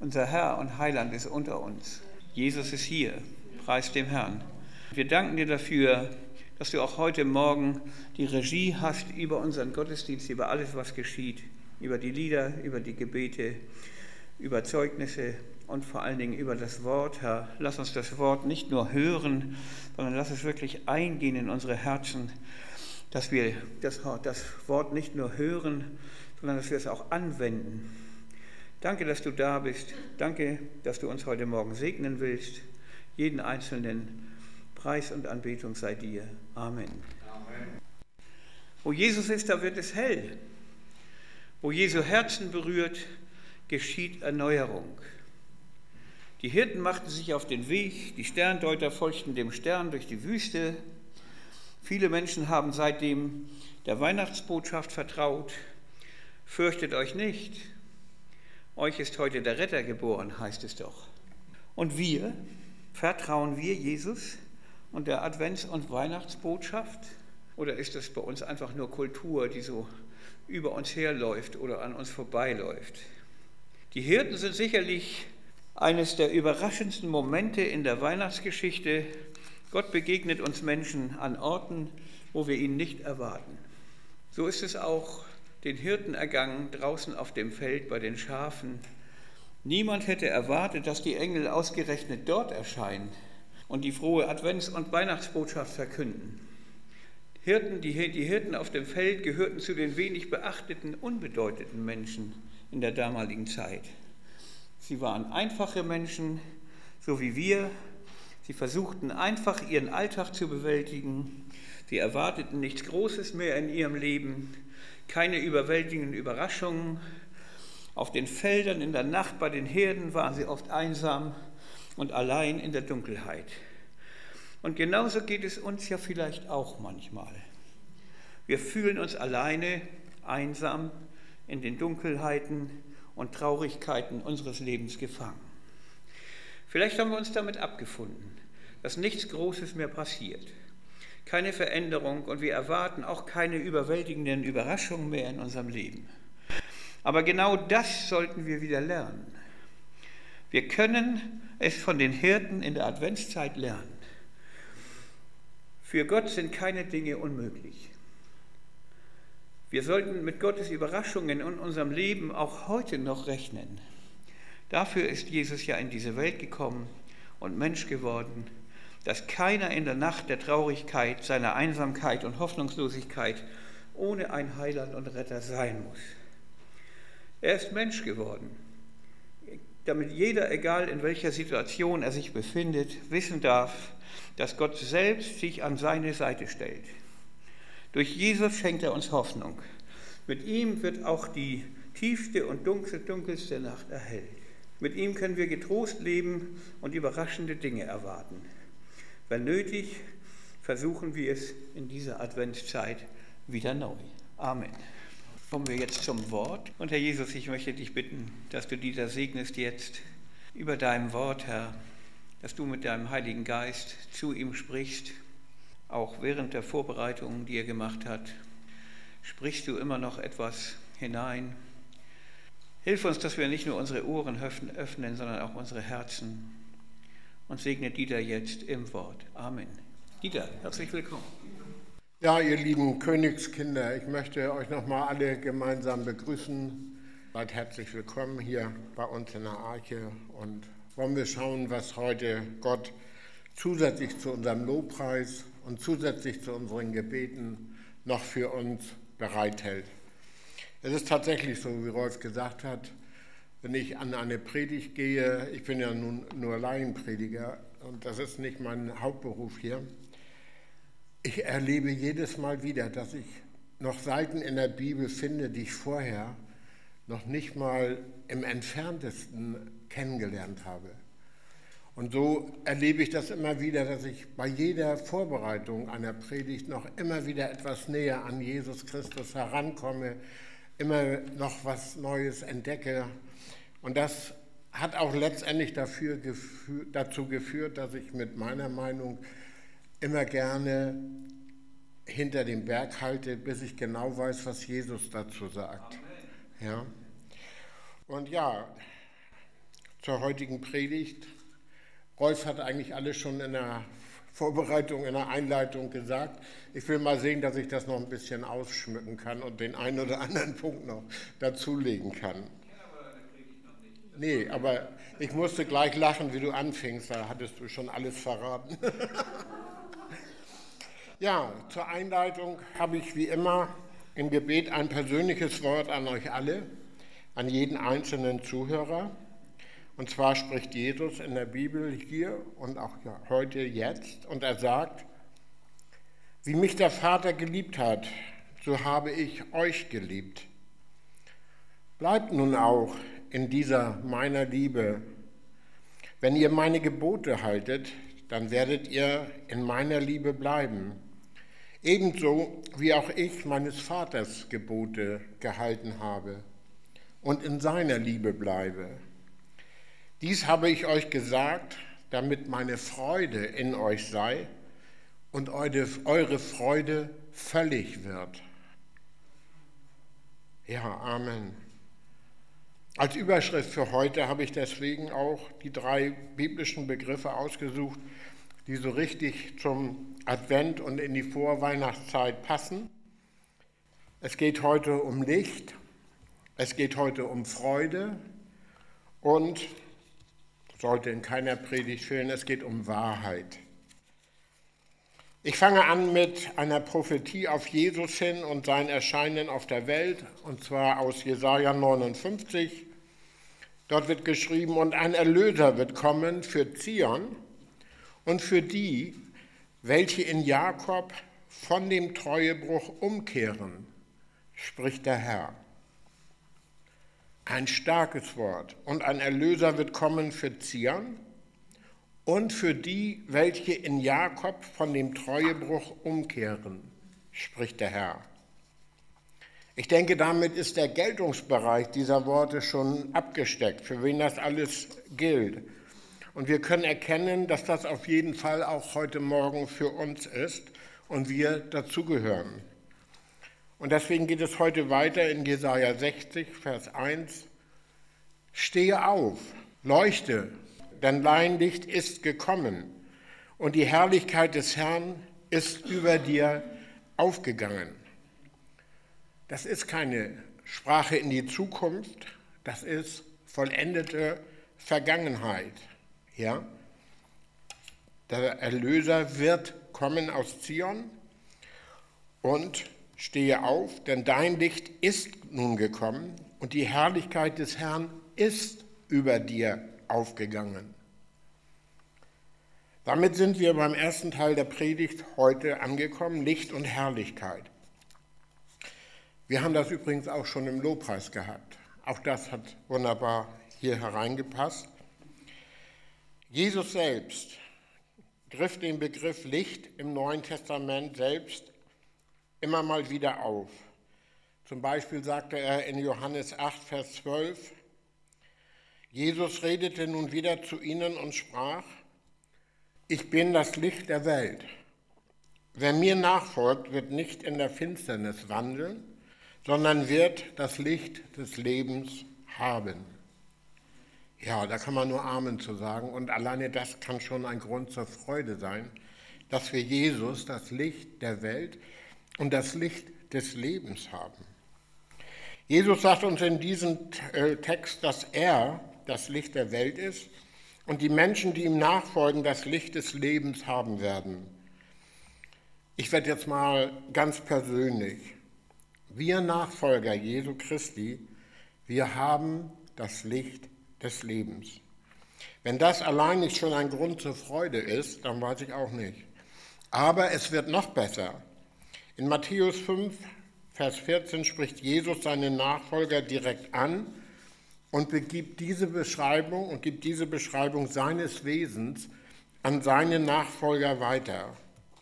Unser Herr und Heiland ist unter uns. Jesus ist hier. Preis dem Herrn. Wir danken dir dafür, dass du auch heute Morgen die Regie hast über unseren Gottesdienst, über alles, was geschieht, über die Lieder, über die Gebete, über Zeugnisse und vor allen Dingen über das Wort, Herr. Lass uns das Wort nicht nur hören, sondern lass es wirklich eingehen in unsere Herzen, dass wir das Wort nicht nur hören, sondern dass wir es auch anwenden. Danke, dass du da bist. Danke, dass du uns heute Morgen segnen willst. Jeden Einzelnen. Preis und Anbetung sei dir. Amen. Amen. Wo Jesus ist, da wird es hell. Wo Jesu Herzen berührt, geschieht Erneuerung. Die Hirten machten sich auf den Weg, die Sterndeuter folgten dem Stern durch die Wüste. Viele Menschen haben seitdem der Weihnachtsbotschaft vertraut. Fürchtet euch nicht, euch ist heute der Retter geboren, heißt es doch. Und wir, vertrauen wir Jesus und der Advents- und Weihnachtsbotschaft? Oder ist es bei uns einfach nur Kultur, die so über uns herläuft oder an uns vorbeiläuft? Die Hirten sind sicherlich eines der überraschendsten Momente in der Weihnachtsgeschichte. Gott begegnet uns Menschen an Orten, wo wir ihn nicht erwarten. So ist es auch den Hirten ergangen, draußen auf dem Feld bei den Schafen. Niemand hätte erwartet, dass die Engel ausgerechnet dort erscheinen und die frohe Advents- und Weihnachtsbotschaft verkünden. Die Hirten auf dem Feld gehörten zu den wenig beachteten, unbedeutenden Menschen in der damaligen Zeit. Sie waren einfache Menschen, so wie wir. Sie versuchten einfach, ihren Alltag zu bewältigen. Sie erwarteten nichts Großes mehr in ihrem Leben, keine überwältigenden Überraschungen. Auf den Feldern in der Nacht bei den Herden waren sie oft einsam und allein in der Dunkelheit. Und genauso geht es uns ja vielleicht auch manchmal. Wir fühlen uns alleine, einsam in den Dunkelheiten und Traurigkeiten unseres Lebens gefangen. Vielleicht haben wir uns damit abgefunden, dass nichts Großes mehr passiert, keine Veränderung und wir erwarten auch keine überwältigenden Überraschungen mehr in unserem Leben. Aber genau das sollten wir wieder lernen. Wir können es von den Hirten in der Adventszeit lernen. Für Gott sind keine Dinge unmöglich. Wir sollten mit Gottes Überraschungen in unserem Leben auch heute noch rechnen. Dafür ist Jesus ja in diese Welt gekommen und Mensch geworden, dass keiner in der Nacht der Traurigkeit, seiner Einsamkeit und Hoffnungslosigkeit ohne ein Heiland und Retter sein muss. Er ist Mensch geworden, damit jeder, egal in welcher Situation er sich befindet, wissen darf, dass Gott selbst sich an seine Seite stellt. Durch Jesus schenkt er uns Hoffnung. Mit ihm wird auch die tiefste und dunkelste Nacht erhellt. Mit ihm können wir getrost leben und überraschende Dinge erwarten. Wenn nötig, versuchen wir es in dieser Adventszeit wieder neu. Amen. Kommen wir jetzt zum Wort. Und Herr Jesus, ich möchte dich bitten, dass du Dieter segnest jetzt über deinem Wort, Herr, dass du mit deinem Heiligen Geist zu ihm sprichst, auch während der Vorbereitungen, die er gemacht hat. Sprichst du immer noch etwas hinein? Hilf uns, dass wir nicht nur unsere Ohren öffnen, sondern auch unsere Herzen. Und segne Dieter jetzt im Wort. Amen. Dieter, herzlich willkommen. Ja, ihr lieben Königskinder, ich möchte euch nochmal alle gemeinsam begrüßen. Seid herzlich willkommen hier bei uns in der Arche und wollen wir schauen, was heute Gott zusätzlich zu unserem Lobpreis und zusätzlich zu unseren Gebeten noch für uns bereithält. Es ist tatsächlich so, wie Rolf gesagt hat, wenn ich an eine Predigt gehe, ich bin ja nun nur Laienprediger und das ist nicht mein Hauptberuf hier. Ich erlebe jedes Mal wieder, dass ich noch Seiten in der Bibel finde, die ich vorher noch nicht mal im Entferntesten kennengelernt habe. Und so erlebe ich das immer wieder, dass ich bei jeder Vorbereitung einer Predigt noch immer wieder etwas näher an Jesus Christus herankomme, immer noch was Neues entdecke. Und das hat auch letztendlich dazu geführt, dass ich mit meiner Meinung immer gerne hinter dem Berg halte, bis ich genau weiß, was Jesus dazu sagt. Ja. Und ja, zur heutigen Predigt. Rolf hat eigentlich alles schon in der Vorbereitung, in der Einleitung gesagt. Ich will mal sehen, dass ich das noch ein bisschen ausschmücken kann und den einen oder anderen Punkt noch dazulegen kann. Nee, aber ich musste gleich lachen, wie du anfingst, da hattest du schon alles verraten. Ja, zur Einleitung habe ich wie immer im Gebet ein persönliches Wort an euch alle, an jeden einzelnen Zuhörer. Und zwar spricht Jesus in der Bibel hier und auch heute jetzt und er sagt, wie mich der Vater geliebt hat, so habe ich euch geliebt. Bleibt nun auch in dieser meiner Liebe. Wenn ihr meine Gebote haltet, dann werdet ihr in meiner Liebe bleiben. Ebenso wie auch ich meines Vaters Gebote gehalten habe und in seiner Liebe bleibe. Dies habe ich euch gesagt, damit meine Freude in euch sei und eure Freude völlig wird. Ja, Amen. Als Überschrift für heute habe ich deswegen auch die 3 biblischen Begriffe ausgesucht, die so richtig zum Advent und in die Vorweihnachtszeit passen. Es geht heute um Licht, es geht heute um Freude und sollte in keiner Predigt fehlen, es geht um Wahrheit. Ich fange an mit einer Prophetie auf Jesus hin und sein Erscheinen auf der Welt, und zwar aus Jesaja 59. Dort wird geschrieben, und ein Erlöser wird kommen für Zion und für die, welche in Jakob von dem Treuebruch umkehren, spricht der Herr. Ein starkes Wort. Und ein Erlöser wird kommen für Zion und für die, welche in Jakob von dem Treuebruch umkehren, spricht der Herr. Ich denke, damit ist der Geltungsbereich dieser Worte schon abgesteckt, für wen das alles gilt. Und wir können erkennen, dass das auf jeden Fall auch heute Morgen für uns ist und wir dazugehören. Und deswegen geht es heute weiter in Jesaja 60, Vers 1. Stehe auf, leuchte, denn dein Licht ist gekommen und die Herrlichkeit des Herrn ist über dir aufgegangen. Das ist keine Sprache in die Zukunft, das ist vollendete Vergangenheit. Ja? Der Erlöser wird kommen aus Zion und stehe auf, denn dein Licht ist nun gekommen und die Herrlichkeit des Herrn ist über dir aufgegangen. Damit sind wir beim ersten Teil der Predigt heute angekommen, Licht und Herrlichkeit. Wir haben das übrigens auch schon im Lobpreis gehabt. Auch das hat wunderbar hier hereingepasst. Jesus selbst griff den Begriff Licht im Neuen Testament selbst immer mal wieder auf. Zum Beispiel sagte er in Johannes 8, Vers 12, Jesus redete nun wieder zu ihnen und sprach, ich bin das Licht der Welt. Wer mir nachfolgt, wird nicht in der Finsternis wandeln, sondern wird das Licht des Lebens haben. Ja, da kann man nur Amen zu sagen und alleine das kann schon ein Grund zur Freude sein, dass wir Jesus, das Licht der Welt, und das Licht des Lebens haben. Jesus sagt uns in diesem Text, dass er das Licht der Welt ist und die Menschen, die ihm nachfolgen, das Licht des Lebens haben werden. Ich werde jetzt mal ganz persönlich. Wir Nachfolger Jesu Christi, wir haben das Licht des Lebens. Wenn das allein nicht schon ein Grund zur Freude ist, dann weiß ich auch nicht. Aber es wird noch besser. In Matthäus 5, Vers 14 spricht Jesus seine Nachfolger direkt an und gibt diese Beschreibung seines Wesens an seine Nachfolger weiter.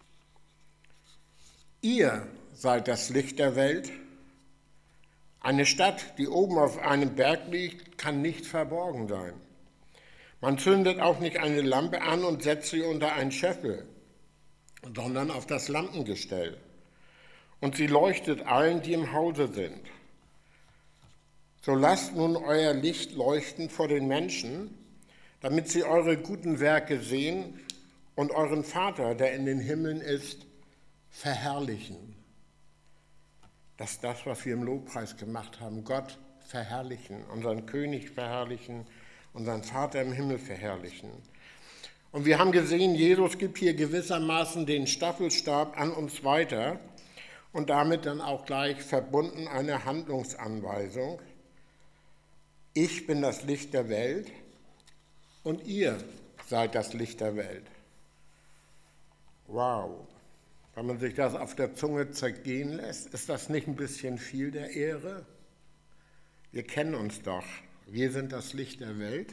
Ihr seid das Licht der Welt. Eine Stadt, die oben auf einem Berg liegt, kann nicht verborgen sein. Man zündet auch nicht eine Lampe an und setzt sie unter einen Scheffel, sondern auf das Lampengestell. Und sie leuchtet allen, die im Hause sind. So lasst nun euer Licht leuchten vor den Menschen, damit sie eure guten Werke sehen und euren Vater, der in den Himmeln ist, verherrlichen. Das ist das, was wir im Lobpreis gemacht haben. Gott verherrlichen, unseren König verherrlichen, unseren Vater im Himmel verherrlichen. Und wir haben gesehen, Jesus gibt hier gewissermaßen den Staffelstab an uns weiter und damit dann auch gleich verbunden eine Handlungsanweisung. Ich bin das Licht der Welt und ihr seid das Licht der Welt. Wow, wenn man sich das auf der Zunge zergehen lässt, ist das nicht ein bisschen viel der Ehre? Wir kennen uns doch, wir sind das Licht der Welt.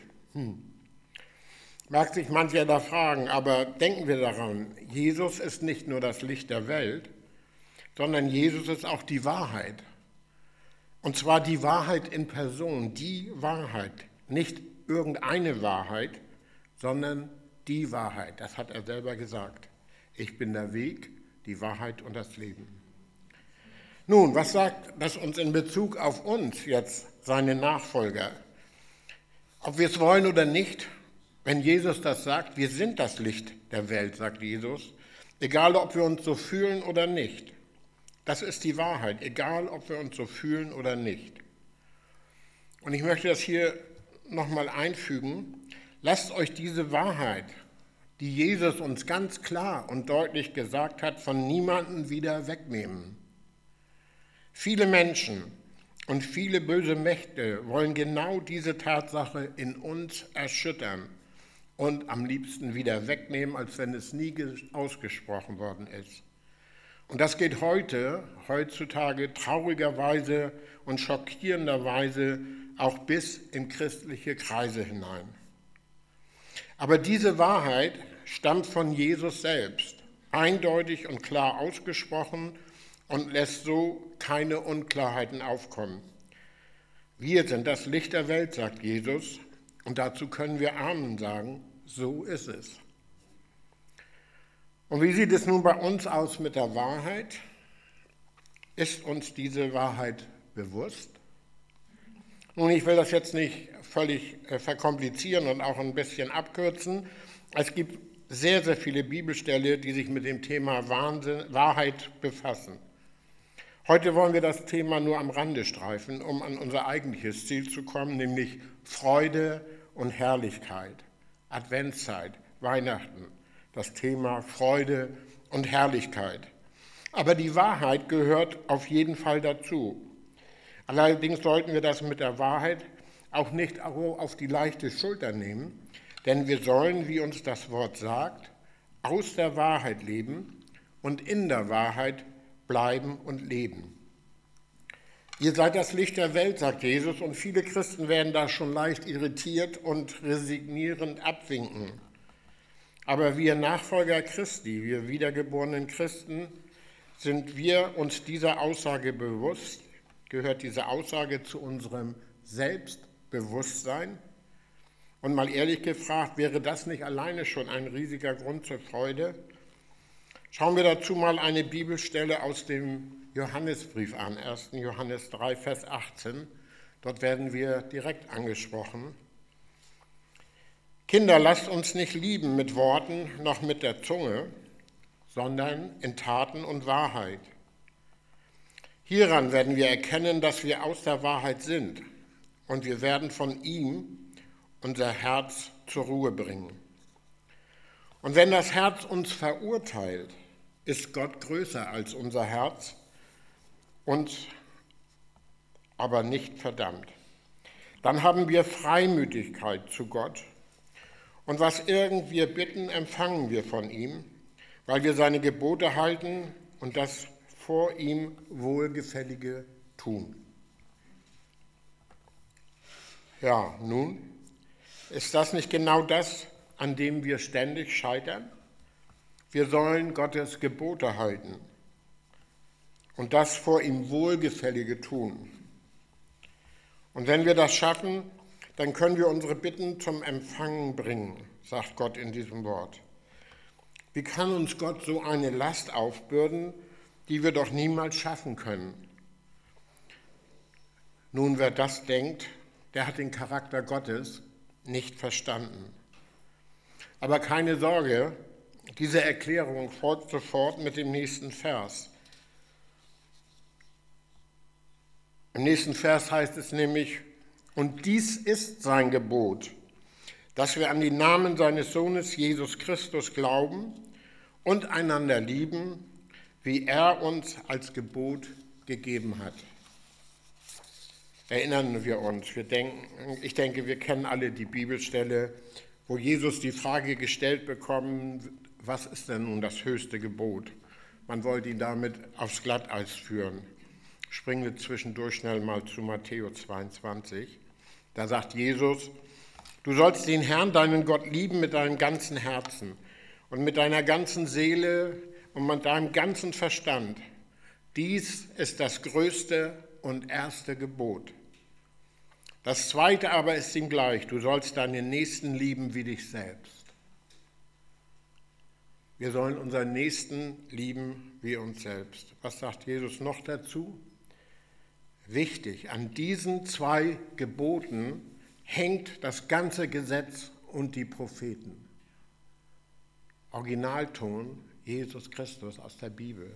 Mag sich mancher da fragen, aber denken wir daran, Jesus ist nicht nur das Licht der Welt, sondern Jesus ist auch die Wahrheit. Und zwar die Wahrheit in Person, die Wahrheit, nicht irgendeine Wahrheit, sondern die Wahrheit. Das hat er selber gesagt. Ich bin der Weg, die Wahrheit und das Leben. Nun, was sagt das uns in Bezug auf uns jetzt, seine Nachfolger? Ob wir es wollen oder nicht, wenn Jesus das sagt, wir sind das Licht der Welt, sagt Jesus, egal ob wir uns so fühlen oder nicht. Das ist die Wahrheit, egal ob wir uns so fühlen oder nicht. Und ich möchte das hier nochmal einfügen. Lasst euch diese Wahrheit, die Jesus uns ganz klar und deutlich gesagt hat, von niemandem wieder wegnehmen. Viele Menschen und viele böse Mächte wollen genau diese Tatsache in uns erschüttern und am liebsten wieder wegnehmen, als wenn es nie ausgesprochen worden ist. Und das geht heutzutage traurigerweise und schockierenderweise auch bis in christliche Kreise hinein. Aber diese Wahrheit stammt von Jesus selbst, eindeutig und klar ausgesprochen und lässt so keine Unklarheiten aufkommen. Wir sind das Licht der Welt, sagt Jesus, und dazu können wir Amen sagen, so ist es. Und wie sieht es nun bei uns aus mit der Wahrheit? Ist uns diese Wahrheit bewusst? Nun, ich will das jetzt nicht völlig verkomplizieren und auch ein bisschen abkürzen. Es gibt sehr, sehr viele Bibelstellen, die sich mit dem Thema Wahrheit befassen. Heute wollen wir das Thema nur am Rande streifen, um an unser eigentliches Ziel zu kommen, nämlich Freude und Herrlichkeit. Adventszeit, Weihnachten, das Thema Freude und Herrlichkeit. Aber die Wahrheit gehört auf jeden Fall dazu. Allerdings sollten wir das mit der Wahrheit auch nicht auf die leichte Schulter nehmen, denn wir sollen, wie uns das Wort sagt, aus der Wahrheit leben und in der Wahrheit bleiben und leben. Ihr seid das Licht der Welt, sagt Jesus, und viele Christen werden da schon leicht irritiert und resignierend abwinken. Aber wir Nachfolger Christi, wir wiedergeborenen Christen, sind wir uns dieser Aussage bewusst, gehört diese Aussage zu unserem Selbstbewusstsein? Und mal ehrlich gefragt, wäre das nicht alleine schon ein riesiger Grund zur Freude? Schauen wir dazu mal eine Bibelstelle aus dem Johannesbrief an, 1. Johannes 3, Vers 18. Dort werden wir direkt angesprochen. Kinder, lasst uns nicht lieben mit Worten noch mit der Zunge, sondern in Taten und Wahrheit. Hieran werden wir erkennen, dass wir aus der Wahrheit sind und wir werden von ihm unser Herz zur Ruhe bringen. Und wenn das Herz uns verurteilt, ist Gott größer als unser Herz und aber nicht verdammt. Dann haben wir Freimütigkeit zu Gott und was irgend wir bitten, empfangen wir von ihm, weil wir seine Gebote halten und das vor ihm Wohlgefällige tun. Ja, nun, ist das nicht genau das, an dem wir ständig scheitern? Wir sollen Gottes Gebote halten und das vor ihm Wohlgefällige tun. Und wenn wir das schaffen, dann können wir unsere Bitten zum Empfangen bringen, sagt Gott in diesem Wort. Wie kann uns Gott so eine Last aufbürden, die wir doch niemals schaffen können? Nun, wer das denkt, der hat den Charakter Gottes nicht verstanden. Aber keine Sorge, diese Erklärung folgt sofort mit dem nächsten Vers. Im nächsten Vers heißt es nämlich, und dies ist sein Gebot, dass wir an den Namen seines Sohnes Jesus Christus glauben und einander lieben, wie er uns als Gebot gegeben hat. Erinnern wir uns, ich denke, wir kennen alle die Bibelstelle, wo Jesus die Frage gestellt bekommt, was ist denn nun das höchste Gebot? Man wollte ihn damit aufs Glatteis führen. Springen wir zwischendurch schnell mal zu Matthäus 22. Da sagt Jesus, du sollst den Herrn, deinen Gott, lieben mit deinem ganzen Herzen und mit deiner ganzen Seele und mit deinem ganzen Verstand. Dies ist das größte und erste Gebot. Das zweite aber ist ihm gleich, du sollst deinen Nächsten lieben wie dich selbst. Wir sollen unseren Nächsten lieben wie uns selbst. Was sagt Jesus noch dazu? Wichtig, an diesen 2 Geboten hängt das ganze Gesetz und die Propheten. Originalton Jesus Christus aus der Bibel.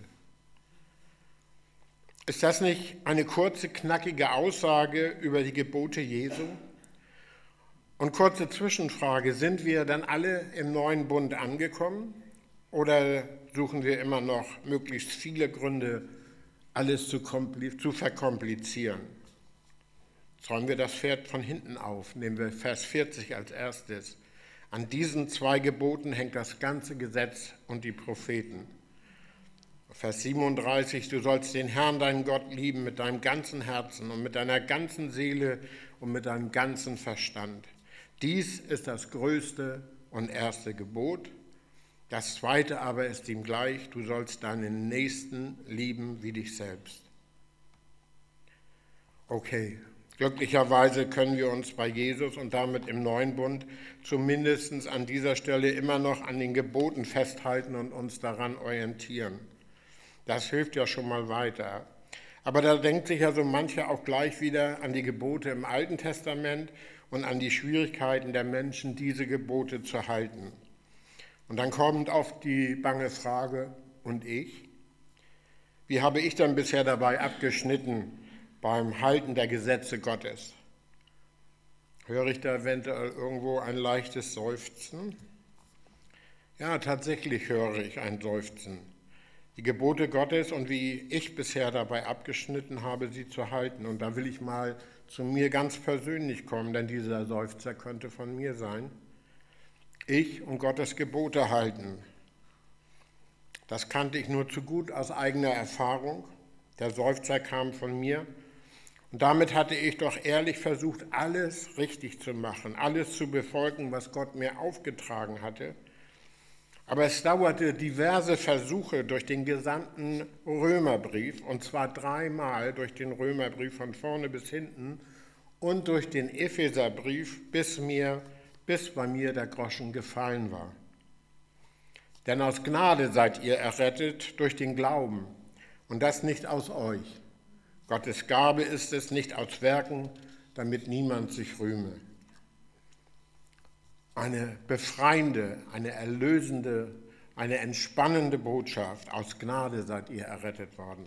Ist das nicht eine kurze, knackige Aussage über die Gebote Jesu? Und kurze Zwischenfrage, sind wir dann alle im neuen Bund angekommen oder suchen wir immer noch möglichst viele Gründe, alles zu verkomplizieren? Zäumen wir das Pferd von hinten auf, nehmen wir Vers 40 als erstes. An diesen 2 Geboten hängt das ganze Gesetz und die Propheten. Vers 37, du sollst den Herrn, deinen Gott, lieben mit deinem ganzen Herzen und mit deiner ganzen Seele und mit deinem ganzen Verstand. Dies ist das größte und erste Gebot. Das zweite aber ist ihm gleich, du sollst deinen Nächsten lieben wie dich selbst. Okay, glücklicherweise können wir uns bei Jesus und damit im neuen Bund zumindest an dieser Stelle immer noch an den Geboten festhalten und uns daran orientieren. Das hilft ja schon mal weiter. Aber da denkt sich ja so mancher auch gleich wieder an die Gebote im Alten Testament und an die Schwierigkeiten der Menschen, diese Gebote zu halten. Und dann kommt oft die bange Frage, und ich? Wie habe ich dann bisher dabei abgeschnitten beim Halten der Gesetze Gottes? Höre ich da eventuell irgendwo ein leichtes Seufzen? Ja, tatsächlich höre ich ein Seufzen. Die Gebote Gottes und wie ich bisher dabei abgeschnitten habe, sie zu halten. Und da will ich mal zu mir ganz persönlich kommen, denn dieser Seufzer könnte von mir sein. Ich und Gottes Gebote halten. Das kannte ich nur zu gut aus eigener Erfahrung. Der Seufzer kam von mir. Und damit hatte ich doch ehrlich versucht, alles richtig zu machen, alles zu befolgen, was Gott mir aufgetragen hatte. Aber es dauerte diverse Versuche durch den gesamten Römerbrief, und zwar 3-mal durch den Römerbrief von vorne bis hinten und durch den Epheserbrief, bis bei mir der Groschen gefallen war. Denn aus Gnade seid ihr errettet durch den Glauben, und das nicht aus euch. Gottes Gabe ist es, nicht aus Werken, damit niemand sich rühme. Eine befreiende, eine erlösende, eine entspannende Botschaft. Aus Gnade seid ihr errettet worden.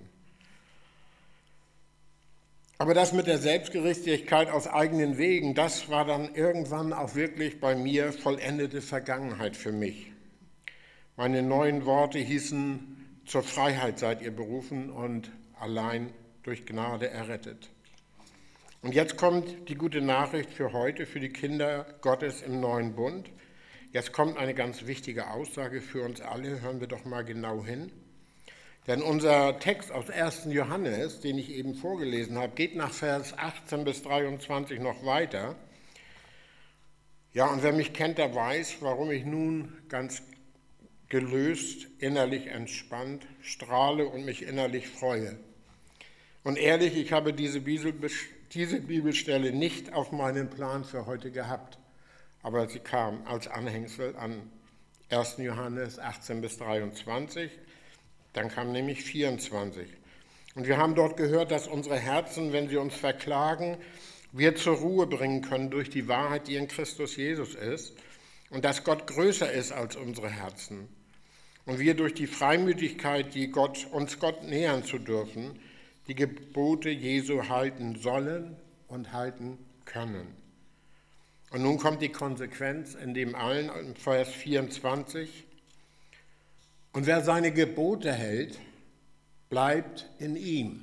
Aber das mit der Selbstgerechtigkeit aus eigenen Wegen, das war dann irgendwann auch wirklich bei mir vollendete Vergangenheit für mich. Meine neuen Worte hießen, zur Freiheit seid ihr berufen und allein durch Gnade errettet. Und jetzt kommt die gute Nachricht für heute, für die Kinder Gottes im neuen Bund. Jetzt kommt eine ganz wichtige Aussage für uns alle, hören wir doch mal genau hin. Denn unser Text aus 1. Johannes, den ich eben vorgelesen habe, geht nach Vers 18 bis 23 noch weiter. Ja, und wer mich kennt, der weiß, warum ich nun ganz gelöst, innerlich entspannt, strahle und mich innerlich freue. Und ehrlich, ich habe diese Bibelstelle nicht auf meinen Plan für heute gehabt, aber sie kam als Anhängsel an 1. Johannes 18 bis 23, dann kam nämlich 24. Und wir haben dort gehört, dass unsere Herzen, wenn sie uns verklagen, wir zur Ruhe bringen können durch die Wahrheit, die in Christus Jesus ist und dass Gott größer ist als unsere Herzen. Und wir durch die Freimütigkeit, die uns Gott nähern zu dürfen, die Gebote Jesu halten sollen und halten können. Und nun kommt die Konsequenz in dem allen, in Vers 24. Und wer seine Gebote hält, bleibt in ihm.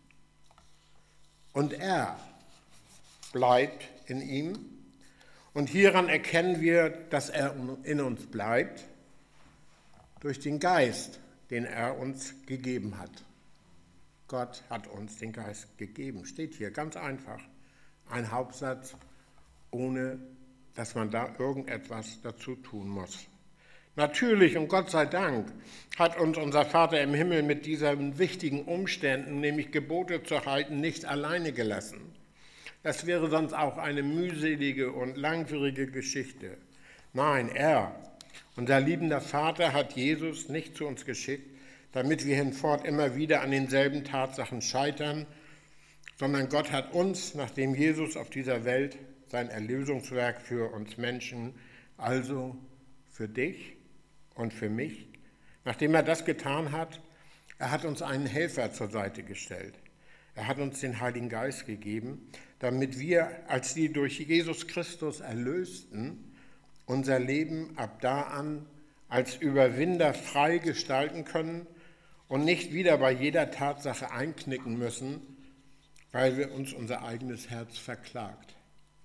Und er bleibt in ihm. Und hieran erkennen wir, dass er in uns bleibt, durch den Geist, den er uns gegeben hat. Gott hat uns den Geist gegeben. Steht hier ganz einfach. Ein Hauptsatz, ohne dass man da irgendetwas dazu tun muss. Natürlich und Gott sei Dank hat uns unser Vater im Himmel mit diesen wichtigen Umständen, nämlich Gebote zu halten, nicht alleine gelassen. Das wäre sonst auch eine mühselige und langwierige Geschichte. Nein, er, unser liebender Vater, hat Jesus nicht zu uns geschickt, damit wir hinfort immer wieder an denselben Tatsachen scheitern, sondern Gott hat uns, nachdem Jesus auf dieser Welt sein Erlösungswerk für uns Menschen, also für dich und für mich, nachdem er das getan hat, er hat uns einen Helfer zur Seite gestellt. Er hat uns den Heiligen Geist gegeben, damit wir, als die durch Jesus Christus Erlösten, unser Leben ab da an als Überwinder frei gestalten können und nicht wieder bei jeder Tatsache einknicken müssen, weil wir uns unser eigenes Herz verklagt.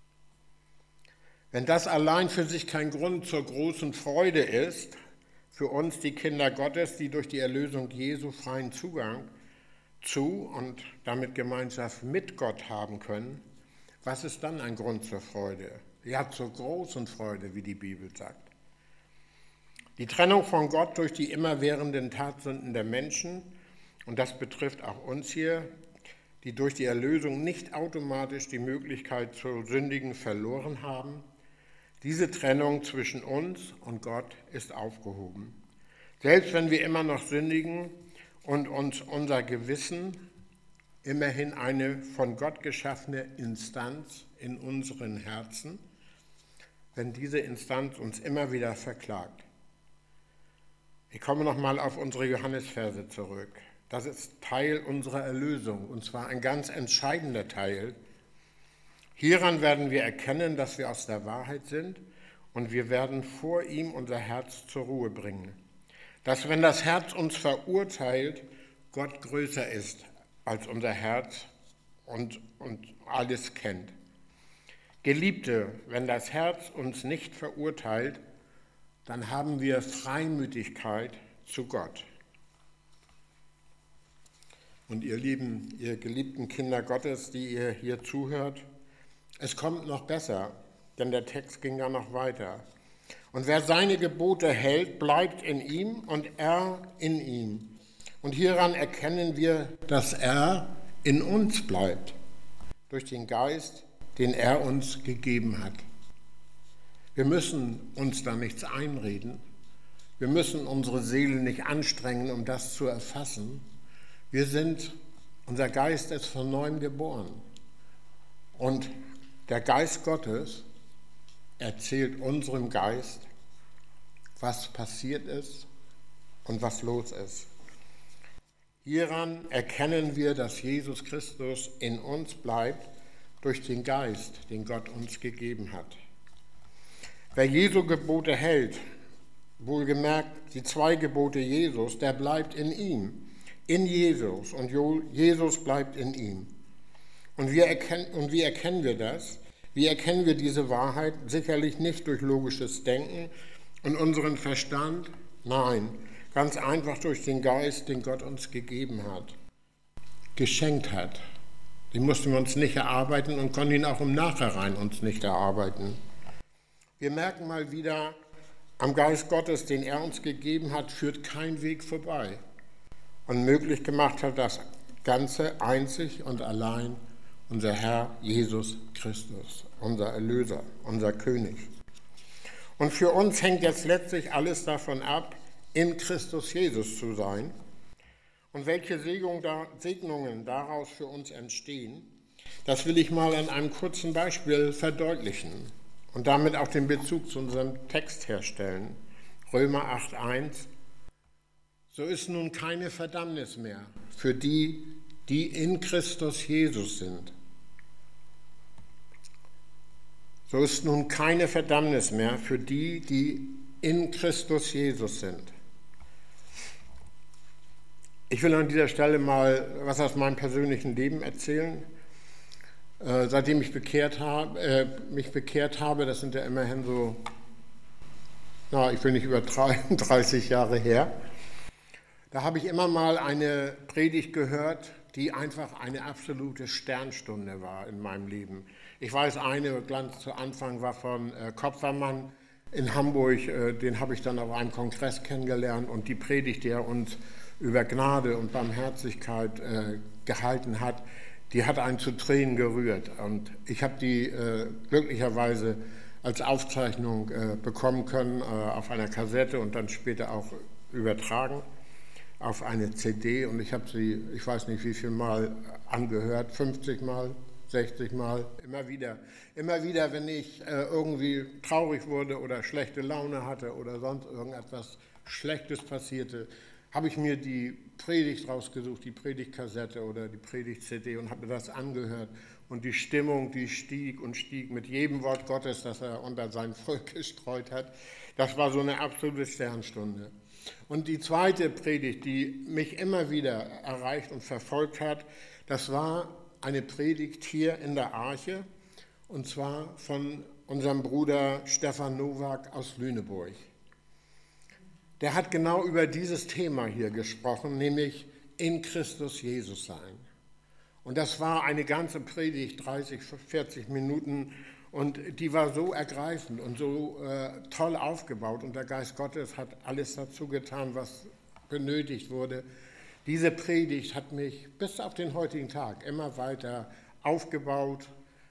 Wenn das allein für sich kein Grund zur großen Freude ist, für uns die Kinder Gottes, die durch die Erlösung Jesu freien Zugang zu und damit Gemeinschaft mit Gott haben können, was ist dann ein Grund zur Freude? Ja, zur großen Freude, wie die Bibel sagt. Die Trennung von Gott durch die immerwährenden Tatsünden der Menschen, und das betrifft auch uns hier, die durch die Erlösung nicht automatisch die Möglichkeit zu sündigen verloren haben, diese Trennung zwischen uns und Gott ist aufgehoben. Selbst wenn wir immer noch sündigen und uns unser Gewissen, immerhin eine von Gott geschaffene Instanz in unseren Herzen, wenn diese Instanz uns immer wieder verklagt. Ich komme nochmal auf unsere Johannesverse zurück. Das ist Teil unserer Erlösung, und zwar ein ganz entscheidender Teil. Hieran werden wir erkennen, dass wir aus der Wahrheit sind, und wir werden vor ihm unser Herz zur Ruhe bringen. Dass, wenn das Herz uns verurteilt, Gott größer ist als unser Herz und alles kennt. Geliebte, wenn das Herz uns nicht verurteilt, dann haben wir Freimütigkeit zu Gott. Und ihr Lieben, ihr geliebten Kinder Gottes, die ihr hier zuhört, es kommt noch besser, denn der Text ging ja noch weiter. Und wer seine Gebote hält, bleibt in ihm und er in ihm. Und hieran erkennen wir, dass er in uns bleibt, durch den Geist, den er uns gegeben hat. Wir müssen uns da nichts einreden. Wir müssen unsere Seele nicht anstrengen, um das zu erfassen. Unser Geist ist von neuem geboren. Und der Geist Gottes erzählt unserem Geist, was passiert ist und was los ist. Hieran erkennen wir, dass Jesus Christus in uns bleibt durch den Geist, den Gott uns gegeben hat. Wer Jesu Gebote hält, wohlgemerkt die 2 Gebote Jesus, der bleibt in ihm, in Jesus, und Jesus bleibt in ihm. Und wie erkennen wir das? Wie erkennen wir diese Wahrheit? Sicherlich nicht durch logisches Denken und unseren Verstand, nein, ganz einfach durch den Geist, den Gott uns gegeben hat, geschenkt hat. Den mussten wir uns nicht erarbeiten und konnten ihn auch im Nachhinein uns nicht erarbeiten. Wir merken mal wieder, am Geist Gottes, den er uns gegeben hat, führt kein Weg vorbei. Und möglich gemacht hat das Ganze einzig und allein unser Herr Jesus Christus, unser Erlöser, unser König. Und für uns hängt jetzt letztlich alles davon ab, in Christus Jesus zu sein. Und welche Segnungen daraus für uns entstehen, Das will ich mal an einem kurzen Beispiel verdeutlichen und damit auch den Bezug zu unserem Text herstellen. Römer 8,1. So ist nun keine Verdammnis mehr für die, die in Christus Jesus sind. So ist nun keine Verdammnis mehr für die, die in Christus Jesus sind. Ich will an dieser Stelle mal was aus meinem persönlichen Leben erzählen. Seitdem ich mich bekehrt habe, das sind ja immerhin so, ich will nicht übertreiben, 30 Jahre her, da habe ich immer mal eine Predigt gehört, die einfach eine absolute Sternstunde war in meinem Leben. Ich weiß, eine ganz zu Anfang war von Kopfermann in Hamburg, den habe ich dann auf einem Kongress kennengelernt, und die Predigt, die er uns über Gnade und Barmherzigkeit gehalten hat, die hat einen zu Tränen gerührt. Und ich habe die glücklicherweise als Aufzeichnung bekommen können auf einer Kassette und dann später auch übertragen auf eine CD. Und ich habe sie, ich weiß nicht wie viel Mal angehört, 50 Mal, 60 Mal, immer wieder. Immer wieder, wenn ich irgendwie traurig wurde oder schlechte Laune hatte oder sonst irgendetwas Schlechtes passierte, habe ich mir die Predigt rausgesucht, die Predigtkassette oder die Predigt-CD, und habe mir das angehört. Und die Stimmung, die stieg und stieg mit jedem Wort Gottes, das er unter sein Volk gestreut hat. Das war so eine absolute Sternstunde. Und die zweite Predigt, die mich immer wieder erreicht und verfolgt hat, das war eine Predigt hier in der Arche, und zwar von unserem Bruder Stefan Nowak aus Lüneburg. Der hat genau über dieses Thema hier gesprochen, nämlich in Christus Jesus sein. Und das war eine ganze Predigt, 30, 40 Minuten, und die war so ergreifend und so toll aufgebaut, und der Geist Gottes hat alles dazu getan, was benötigt wurde. Diese Predigt hat mich bis auf den heutigen Tag immer weiter aufgebaut,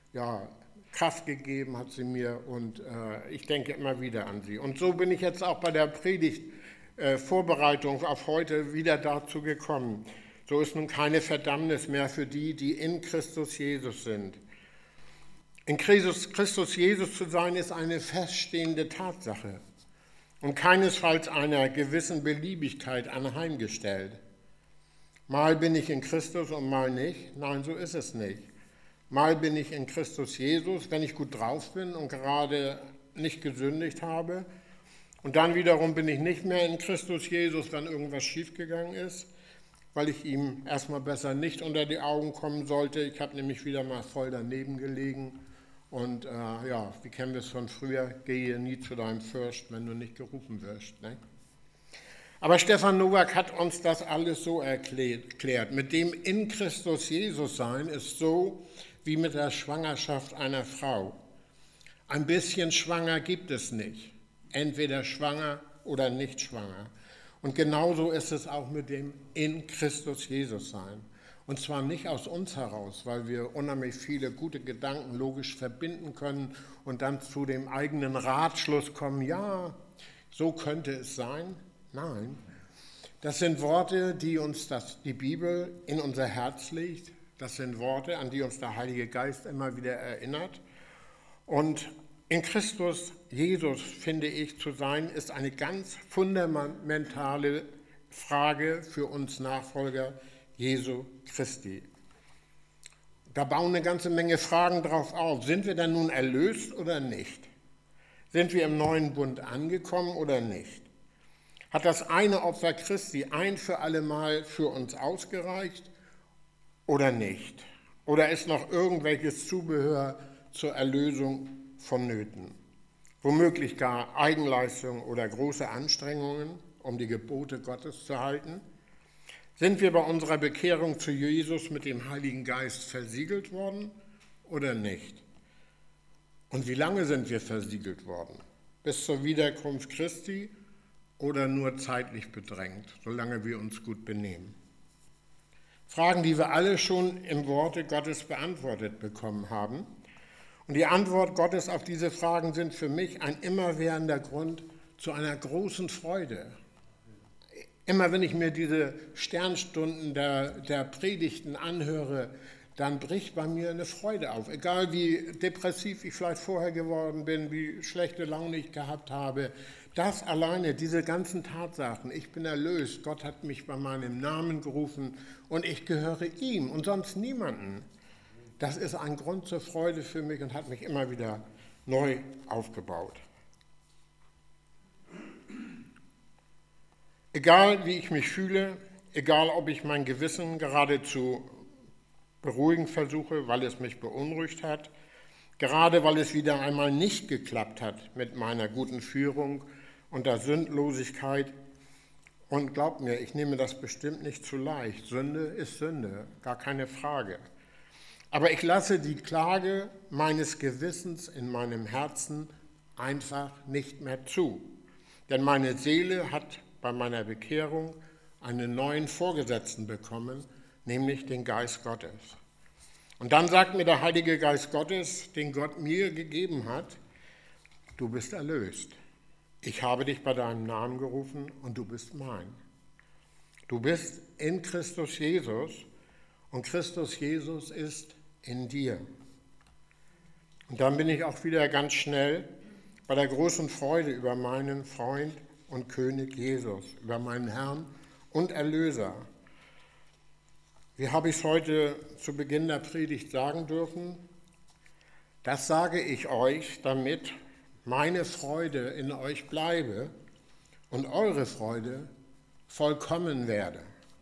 Kraft gegeben hat sie mir, und ich denke immer wieder an sie. Und so bin ich jetzt auch bei der Predigtvorbereitung auf heute wieder dazu gekommen. So ist nun keine Verdammnis mehr für die, die in Christus Jesus sind. In Christus Jesus zu sein, ist eine feststehende Tatsache und keinesfalls einer gewissen Beliebigkeit anheimgestellt. Mal bin ich in Christus und mal nicht. Nein, so ist es nicht. Mal bin ich in Christus Jesus, wenn ich gut drauf bin und gerade nicht gesündigt habe. Und dann wiederum bin ich nicht mehr in Christus Jesus, wenn irgendwas schiefgegangen ist, weil ich ihm erstmal besser nicht unter die Augen kommen sollte. Ich habe nämlich wieder mal voll daneben gelegen. Und wie kennen wir es von früher, gehe nie zu deinem Fürst, wenn du nicht gerufen wirst. Ne? Aber Stefan Nowak hat uns das alles so erklärt. Mit dem in Christus Jesus sein ist so wie mit der Schwangerschaft einer Frau. Ein bisschen schwanger gibt es nicht. Entweder schwanger oder nicht schwanger. Und genauso ist es auch mit dem in Christus Jesus sein. Und zwar nicht aus uns heraus, weil wir unheimlich viele gute Gedanken logisch verbinden können und dann zu dem eigenen Ratschluss kommen, ja, so könnte es sein. Nein, das sind Worte, die uns die Bibel in unser Herz legt. Das sind Worte, an die uns der Heilige Geist immer wieder erinnert. Und in Christus Jesus, finde ich, zu sein, ist eine ganz fundamentale Frage für uns Nachfolger Jesu Christi. Da bauen eine ganze Menge Fragen drauf auf. Sind wir denn nun erlöst oder nicht? Sind wir im neuen Bund angekommen oder nicht? Hat das eine Opfer Christi ein für alle Mal für uns ausgereicht oder nicht? Oder ist noch irgendwelches Zubehör zur Erlösung vonnöten? Womöglich gar Eigenleistung oder große Anstrengungen, um die Gebote Gottes zu halten? Sind wir bei unserer Bekehrung zu Jesus mit dem Heiligen Geist versiegelt worden oder nicht? Und wie lange sind wir versiegelt worden? Bis zur Wiederkunft Christi oder nur zeitlich bedrängt, solange wir uns gut benehmen? Fragen, die wir alle schon im Worte Gottes beantwortet bekommen haben. Und die Antwort Gottes auf diese Fragen sind für mich ein immerwährender Grund zu einer großen Freude. Immer wenn ich mir diese Sternstunden der Predigten anhöre, dann bricht bei mir eine Freude auf. Egal wie depressiv ich vielleicht vorher geworden bin, wie schlechte Laune ich gehabt habe, das alleine, diese ganzen Tatsachen, ich bin erlöst, Gott hat mich bei meinem Namen gerufen und ich gehöre ihm und sonst niemanden. Das ist ein Grund zur Freude für mich und hat mich immer wieder neu aufgebaut. Egal wie ich mich fühle, egal ob ich mein Gewissen geradezu beruhigen versuche, weil es mich beunruhigt hat, gerade weil es wieder einmal nicht geklappt hat mit meiner guten Führung und der Sündlosigkeit. Und glaubt mir, ich nehme das bestimmt nicht zu leicht. Sünde ist Sünde, gar keine Frage. Aber ich lasse die Klage meines Gewissens in meinem Herzen einfach nicht mehr zu. Denn meine Seele hat bei meiner Bekehrung einen neuen Vorgesetzten bekommen, nämlich den Geist Gottes. Und dann sagt mir der Heilige Geist Gottes, den Gott mir gegeben hat, du bist erlöst. Ich habe dich bei deinem Namen gerufen und du bist mein. Du bist in Christus Jesus und Christus Jesus ist in dir. Und dann bin ich auch wieder ganz schnell bei der großen Freude über meinen Freund und König Jesus, über meinen Herrn und Erlöser. Wie habe ich es heute zu Beginn der Predigt sagen dürfen? Das sage ich euch, damit meine Freude in euch bleibe und eure Freude vollkommen werde.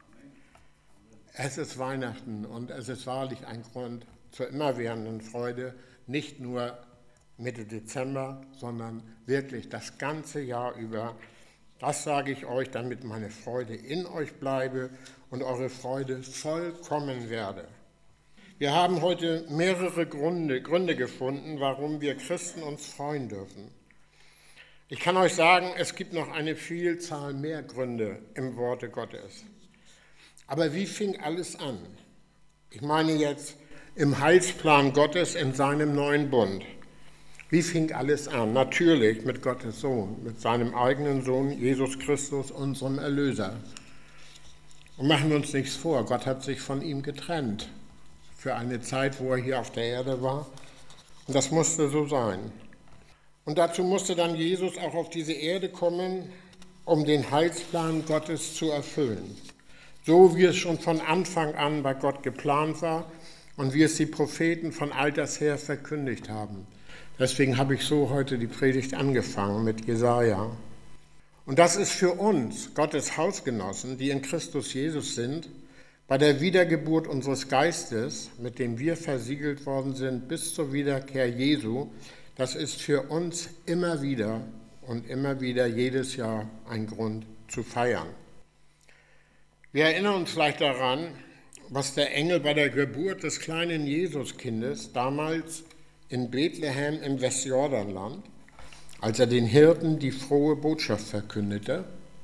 Es ist Weihnachten und es ist wahrlich ein Grund zur immerwährenden Freude, nicht nur Mitte Dezember, sondern wirklich das ganze Jahr über. Das sage ich euch, damit meine Freude in euch bleibe und eure Freude vollkommen werde. Wir haben heute mehrere Gründe gefunden, warum wir Christen uns freuen dürfen. Ich kann euch sagen, es gibt noch eine Vielzahl mehr Gründe im Worte Gottes. Aber wie fing alles an? Ich meine jetzt im Heilsplan Gottes in seinem neuen Bund. Wie fing alles an? Natürlich mit Gottes Sohn, mit seinem eigenen Sohn, Jesus Christus, unserem Erlöser. Und machen wir uns nichts vor, Gott hat sich von ihm getrennt für eine Zeit, wo er hier auf der Erde war. Und das musste so sein. Und dazu musste dann Jesus auch auf diese Erde kommen, um den Heilsplan Gottes zu erfüllen. So wie es schon von Anfang an bei Gott geplant war und wie es die Propheten von alters her verkündigt haben. Deswegen habe ich so heute die Predigt angefangen mit Jesaja. Und das ist für uns, Gottes Hausgenossen, die in Christus Jesus sind, bei der Wiedergeburt unseres Geistes, mit dem wir versiegelt worden sind bis zur Wiederkehr Jesu, das ist für uns immer wieder und immer wieder jedes Jahr ein Grund zu feiern. Wir erinnern uns vielleicht daran, was der Engel bei der Geburt des kleinen Jesuskindes damals in Bethlehem im Westjordanland, als er den Hirten die frohe Botschaft verkündete,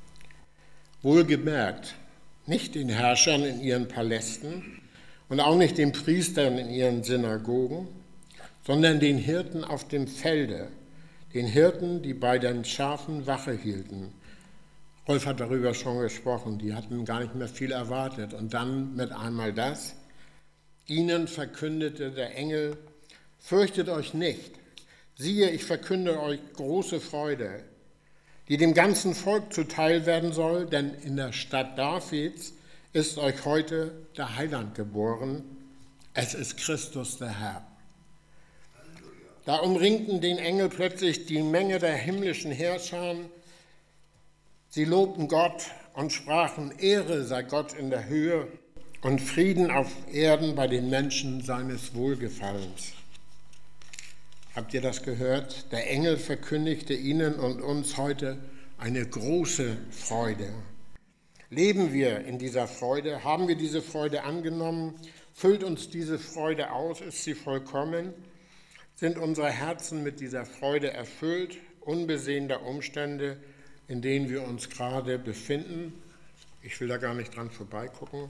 wohlgemerkt, nicht den Herrschern in ihren Palästen und auch nicht den Priestern in ihren Synagogen, sondern den Hirten auf dem Felde, den Hirten, die bei den Schafen Wache hielten. Rolf hat darüber schon gesprochen, die hatten gar nicht mehr viel erwartet. Und dann mit einmal das, ihnen verkündete der Engel, fürchtet euch nicht, siehe, ich verkünde euch große Freude, die dem ganzen Volk zuteil werden soll, denn in der Stadt Davids ist euch heute der Heiland geboren, es ist Christus der Herr. Da umringten den Engel plötzlich die Menge der himmlischen Herrscher. Sie lobten Gott und sprachen, Ehre sei Gott in der Höhe und Frieden auf Erden bei den Menschen seines Wohlgefallens. Habt ihr das gehört? Der Engel verkündigte ihnen und uns heute eine große Freude. Leben wir in dieser Freude? Haben wir diese Freude angenommen? Füllt uns diese Freude aus? Ist sie vollkommen? Sind unsere Herzen mit dieser Freude erfüllt, unbesehen der Umstände, in denen wir uns gerade befinden? Ich will da gar nicht dran vorbeigucken.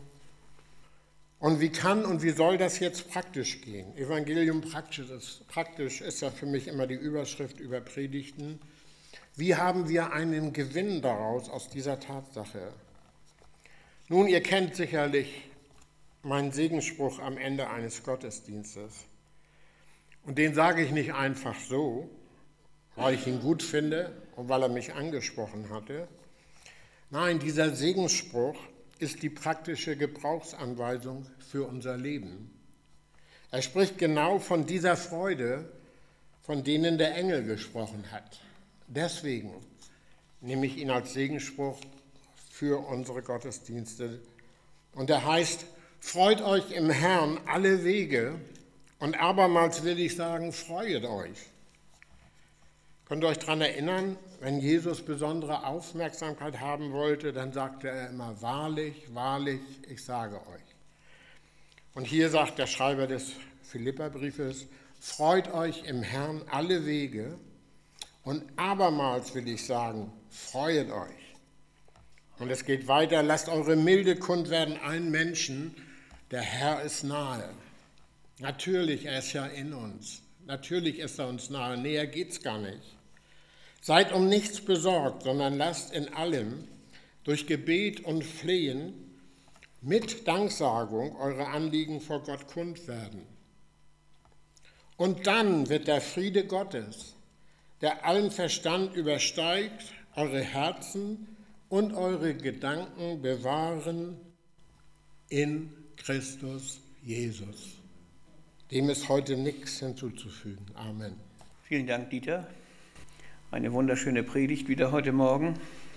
Und wie kann und wie soll das jetzt praktisch gehen? Evangelium praktisch ist ja für mich immer die Überschrift über Predigten. Wie haben wir einen Gewinn daraus aus dieser Tatsache? Nun, ihr kennt sicherlich mein Segensspruch am Ende eines Gottesdienstes. Und den sage ich nicht einfach so, weil ich ihn gut finde und weil er mich angesprochen hatte. Nein, dieser Segensspruch ist die praktische Gebrauchsanweisung für unser Leben. Er spricht genau von dieser Freude, von denen der Engel gesprochen hat. Deswegen nehme ich ihn als Segensspruch für unsere Gottesdienste. Und er heißt: Freut euch im Herrn alle Wege. Und abermals will ich sagen, freuet euch. Könnt ihr euch daran erinnern, wenn Jesus besondere Aufmerksamkeit haben wollte, dann sagte er immer: Wahrlich, wahrlich, ich sage euch. Und hier sagt der Schreiber des Philipperbriefes: Freut euch im Herrn alle Wege. Und abermals will ich sagen, freuet euch. Und es geht weiter: Lasst eure Milde kund werden allen Menschen, der Herr ist nahe. Natürlich, er ist ja in uns. Natürlich ist er uns nahe. Näher geht's gar nicht. Seid um nichts besorgt, sondern lasst in allem durch Gebet und Flehen mit Danksagung eure Anliegen vor Gott kund werden. Und dann wird der Friede Gottes, der allen Verstand übersteigt, eure Herzen und eure Gedanken bewahren in Christus Jesus. Dem ist heute nichts hinzuzufügen. Amen. Vielen Dank, Dieter. Eine wunderschöne Predigt wieder heute Morgen.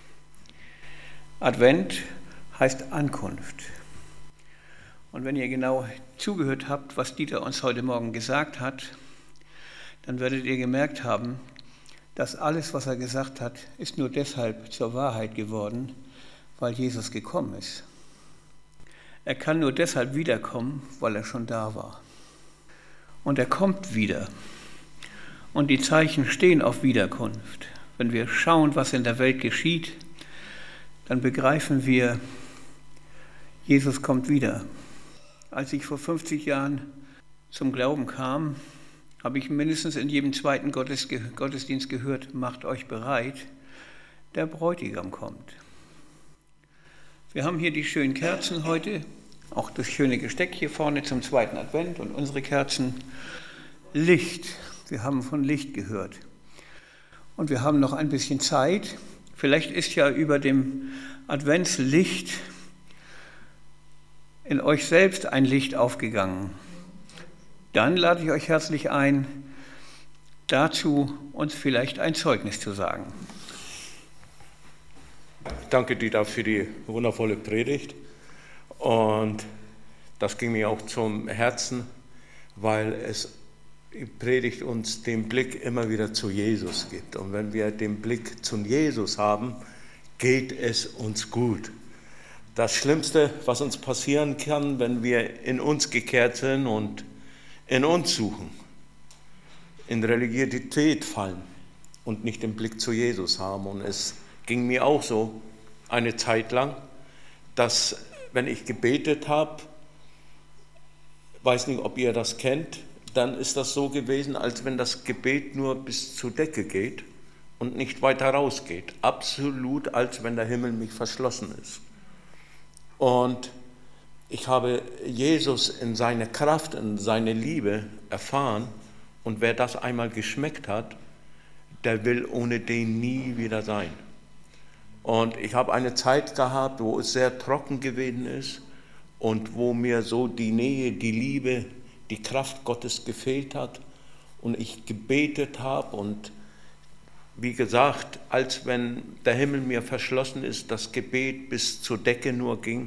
Advent heißt Ankunft. Und wenn ihr genau zugehört habt, was Dieter uns heute Morgen gesagt hat, dann werdet ihr gemerkt haben, dass alles, was er gesagt hat, ist nur deshalb zur Wahrheit geworden, weil Jesus gekommen ist. Er kann nur deshalb wiederkommen, weil er schon da war. Und er kommt wieder. Und die Zeichen stehen auf Wiederkunft. Wenn wir schauen, was in der Welt geschieht, dann begreifen wir, Jesus kommt wieder. Als ich vor 50 Jahren zum Glauben kam, habe ich mindestens in jedem zweiten Gottesdienst gehört: Macht euch bereit, der Bräutigam kommt. Wir haben hier die schönen Kerzen heute, auch das schöne Gesteck hier vorne zum zweiten Advent und unsere Kerzen. Licht, wir haben von Licht gehört. Und wir haben noch ein bisschen Zeit. Vielleicht ist ja über dem Adventslicht in euch selbst ein Licht aufgegangen. Dann lade ich euch herzlich ein, dazu uns vielleicht ein Zeugnis zu sagen. Danke, Dieter, für die wundervolle Predigt. Und das ging mir auch zum Herzen, weil die Predigt uns den Blick immer wieder zu Jesus gibt. Und wenn wir den Blick zu Jesus haben, geht es uns gut. Das Schlimmste, was uns passieren kann, wenn wir in uns gekehrt sind und in uns suchen, in Religiosität fallen und nicht den Blick zu Jesus haben. Und es ging mir auch so eine Zeit lang, dass, wenn ich gebetet habe, weiß nicht, ob ihr das kennt, dann ist das so gewesen, als wenn das Gebet nur bis zur Decke geht und nicht weiter rausgeht. Absolut, als wenn der Himmel mich verschlossen ist. Und ich habe Jesus in seiner Kraft, in seine Liebe erfahren. Und wer das einmal geschmeckt hat, der will ohne den nie wieder sein. Und ich habe eine Zeit gehabt, wo es sehr trocken gewesen ist und wo mir so die Nähe, die Liebe, die Kraft Gottes gefehlt hat und ich gebetet habe und wie gesagt, als wenn der Himmel mir verschlossen ist, das Gebet bis zur Decke nur ging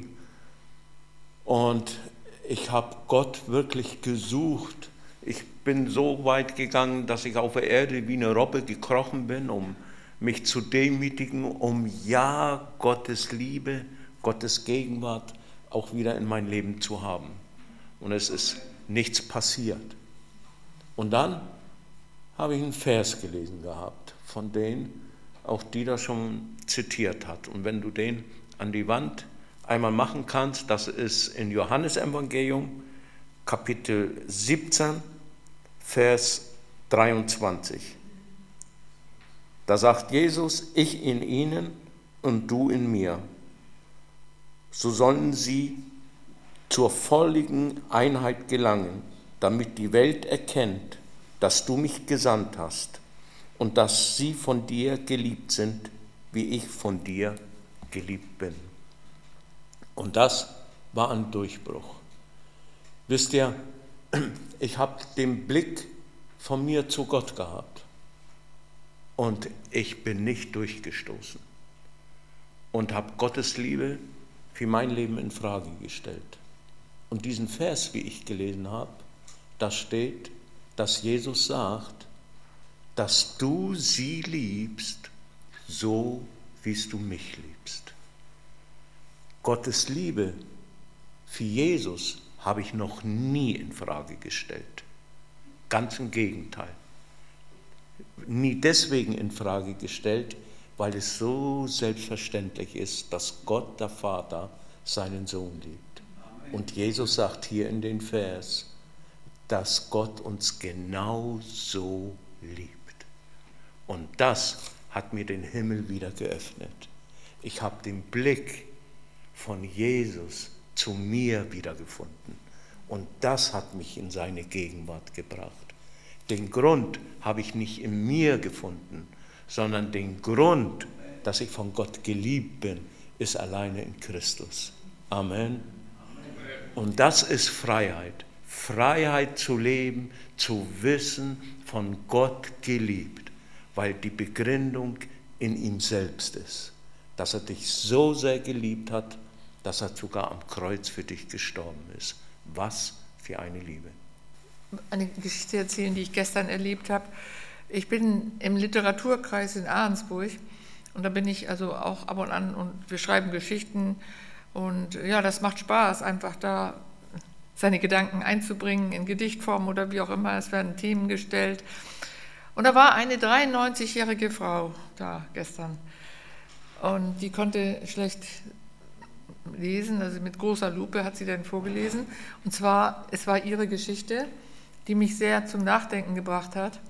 und ich habe Gott wirklich gesucht. Ich bin so weit gegangen, dass ich auf der Erde wie eine Robbe gekrochen bin, um mich zu demütigen, um ja Gottes Liebe, Gottes Gegenwart auch wieder in mein Leben zu haben. Und es ist nichts passiert. Und dann habe ich einen Vers gelesen gehabt, von dem auch Dieter schon zitiert hat. Und wenn du den an die Wand einmal machen kannst, das ist in Johannesevangelium, Kapitel 17, Vers 23. Da sagt Jesus: Ich in ihnen und du in mir. So sollen sie zur völligen Einheit gelangen, damit die Welt erkennt, dass du mich gesandt hast und dass sie von dir geliebt sind, wie ich von dir geliebt bin. Und das war ein Durchbruch. Wisst ihr, ich habe den Blick von mir zu Gott gehabt und ich bin nicht durchgestoßen und habe Gottes Liebe für mein Leben in Frage gestellt. Und diesen Vers, wie ich gelesen habe, da steht, dass Jesus sagt, dass du sie liebst, so wie du mich liebst. Gottes Liebe für Jesus habe ich noch nie in Frage gestellt. Ganz im Gegenteil. Nie deswegen in Frage gestellt, weil es so selbstverständlich ist, dass Gott, der Vater, seinen Sohn liebt. Und Jesus sagt hier in den Vers, dass Gott uns genau so liebt. Und das hat mir den Himmel wieder geöffnet. Ich habe den Blick von Jesus zu mir wiedergefunden. Und das hat mich in seine Gegenwart gebracht. Den Grund habe ich nicht in mir gefunden, sondern den Grund, dass ich von Gott geliebt bin, ist alleine in Christus. Amen. Und das ist Freiheit. Freiheit zu leben, zu wissen, von Gott geliebt, weil die Begründung in ihm selbst ist, dass er dich so sehr geliebt hat, dass er sogar am Kreuz für dich gestorben ist. Was für eine Liebe. Eine Geschichte erzählen, die ich gestern erlebt habe. Ich bin im Literaturkreis in Ahrensburg und da bin ich also auch ab und an und wir schreiben Geschichten und ja, das macht Spaß, einfach da seine Gedanken einzubringen in Gedichtform oder wie auch immer, es werden Themen gestellt. Und da war eine 93-jährige Frau da gestern und die konnte schlecht lesen, also mit großer Lupe hat sie dann vorgelesen. Und zwar, es war ihre Geschichte, die mich sehr zum Nachdenken gebracht hat.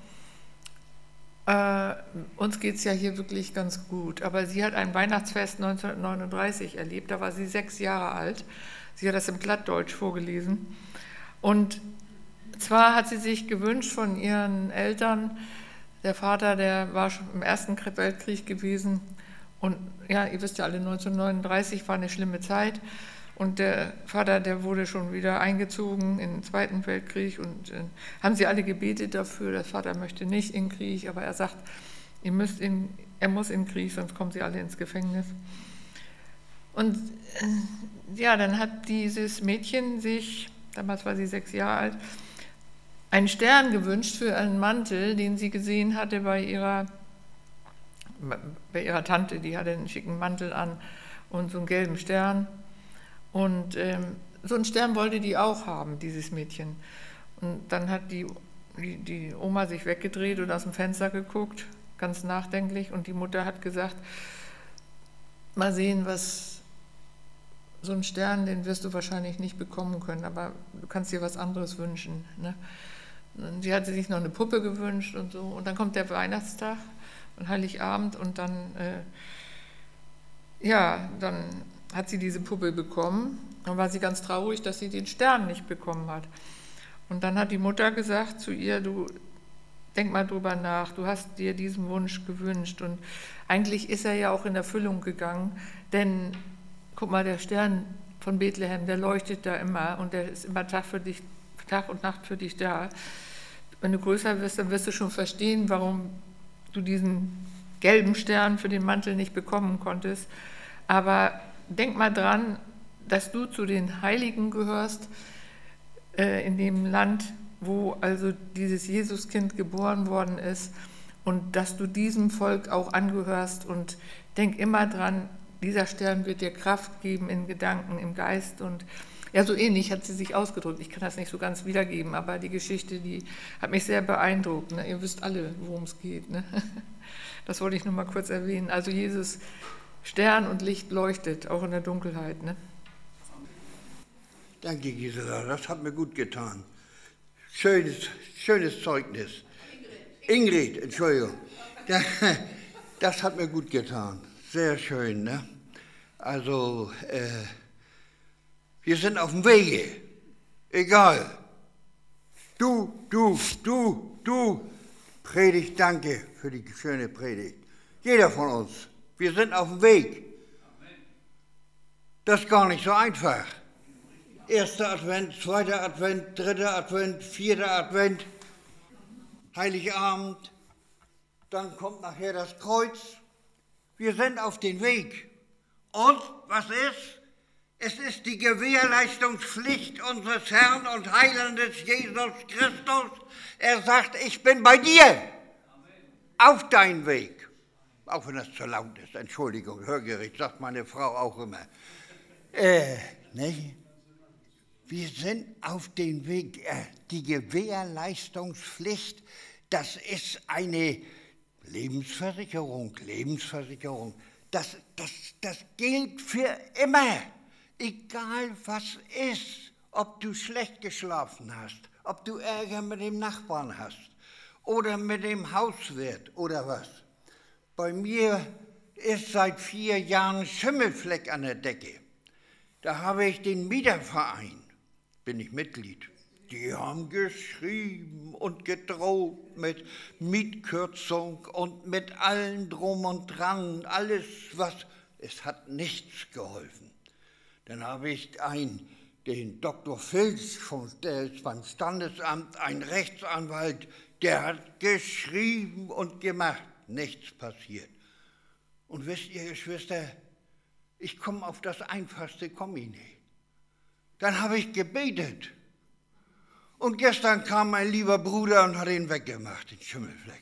Uns geht es ja hier wirklich ganz gut, aber sie hat ein Weihnachtsfest 1939 erlebt, da war sie 6 Jahre alt. Sie hat das im Plattdeutsch vorgelesen. Und zwar hat sie sich gewünscht von ihren Eltern, der Vater, der war schon im Ersten Weltkrieg gewesen. Und ja, ihr wisst ja alle, 1939 war eine schlimme Zeit. Und der Vater, der wurde schon wieder eingezogen in den Zweiten Weltkrieg. Und haben sie alle gebetet dafür. Der Vater möchte nicht in den Krieg, aber er sagt, er muss in den Krieg, sonst kommen sie alle ins Gefängnis. Und ja, dann hat dieses Mädchen sich, damals war sie 6 Jahre alt, einen Stern gewünscht für einen Mantel, den sie gesehen hatte bei ihrer Tante. Die hatte einen schicken Mantel an und so einen gelben Stern. Und so einen Stern wollte die auch haben, dieses Mädchen. Und dann hat die Oma sich weggedreht und aus dem Fenster geguckt, ganz nachdenklich. Und die Mutter hat gesagt, mal sehen, so einen Stern, den wirst du wahrscheinlich nicht bekommen können, aber du kannst dir was anderes wünschen. Ne? Und sie hatte sich noch eine Puppe gewünscht und so. Und dann kommt der Weihnachtstag und Heiligabend und dann hat sie diese Puppe bekommen. Dann war sie ganz traurig, dass sie den Stern nicht bekommen hat. Und dann hat die Mutter gesagt zu ihr, du denk mal drüber nach, du hast dir diesen Wunsch gewünscht. Und eigentlich ist er ja auch in Erfüllung gegangen, denn guck mal, der Stern von Bethlehem, der leuchtet da immer und der ist immer Tag und Nacht für dich da. Wenn du größer wirst, dann wirst du schon verstehen, warum du diesen gelben Stern für den Mantel nicht bekommen konntest. Aber denk mal dran, dass du zu den Heiligen gehörst in dem Land, wo also dieses Jesuskind geboren worden ist und dass du diesem Volk auch angehörst. Und denk immer dran, dieser Stern wird dir Kraft geben in Gedanken, im Geist. Und ja, so ähnlich hat sie sich ausgedrückt. Ich kann das nicht so ganz wiedergeben, aber die Geschichte, die hat mich sehr beeindruckt. Ne? Ihr wisst alle, worum es geht. Ne? Das wollte ich nur mal kurz erwähnen. Also Jesus, Stern und Licht leuchtet, auch in der Dunkelheit. Ne? Danke, Gisela, das hat mir gut getan. Schönes Zeugnis. Ingrid, Entschuldigung. Das hat mir gut getan. Sehr schön, ne? Also, Wir sind auf dem Wege. Egal. Du. Predigt, danke für die schöne Predigt. Jeder von uns. Wir sind auf dem Weg. Das ist gar nicht so einfach. 1. Advent, 2. Advent, 3. Advent, 4. Advent, Heiligabend, dann kommt nachher das Kreuz. Wir sind auf dem Weg. Und was ist? Es ist die Gewährleistungspflicht unseres Herrn und Heilandes Jesus Christus. Er sagt, ich bin bei dir. Amen. Auf deinen Weg. Auch wenn das zu laut ist. Entschuldigung, Hörgerät, sagt meine Frau auch immer. Nicht? Wir sind auf dem Weg. Die Gewährleistungspflicht, das ist eine Lebensversicherung. Das gilt für immer. Egal was ist, ob du schlecht geschlafen hast, ob du Ärger mit dem Nachbarn hast oder mit dem Hauswirt oder was. Bei mir ist seit 4 Jahren Schimmelfleck an der Decke. Da habe ich den Mieterverein, bin ich Mitglied. Die haben geschrieben und gedroht mit Mietkürzung und mit allem drum und dran, alles was, es hat nichts geholfen. Dann habe ich den Dr. Filz, der ist beim Standesamt, ein Rechtsanwalt, der hat geschrieben und gemacht, nichts passiert. Und wisst ihr, Geschwister, ich komme auf das Einfachste, komme ich nicht. Dann habe ich gebetet. Und gestern kam mein lieber Bruder und hat ihn weggemacht, den Schimmelfleck.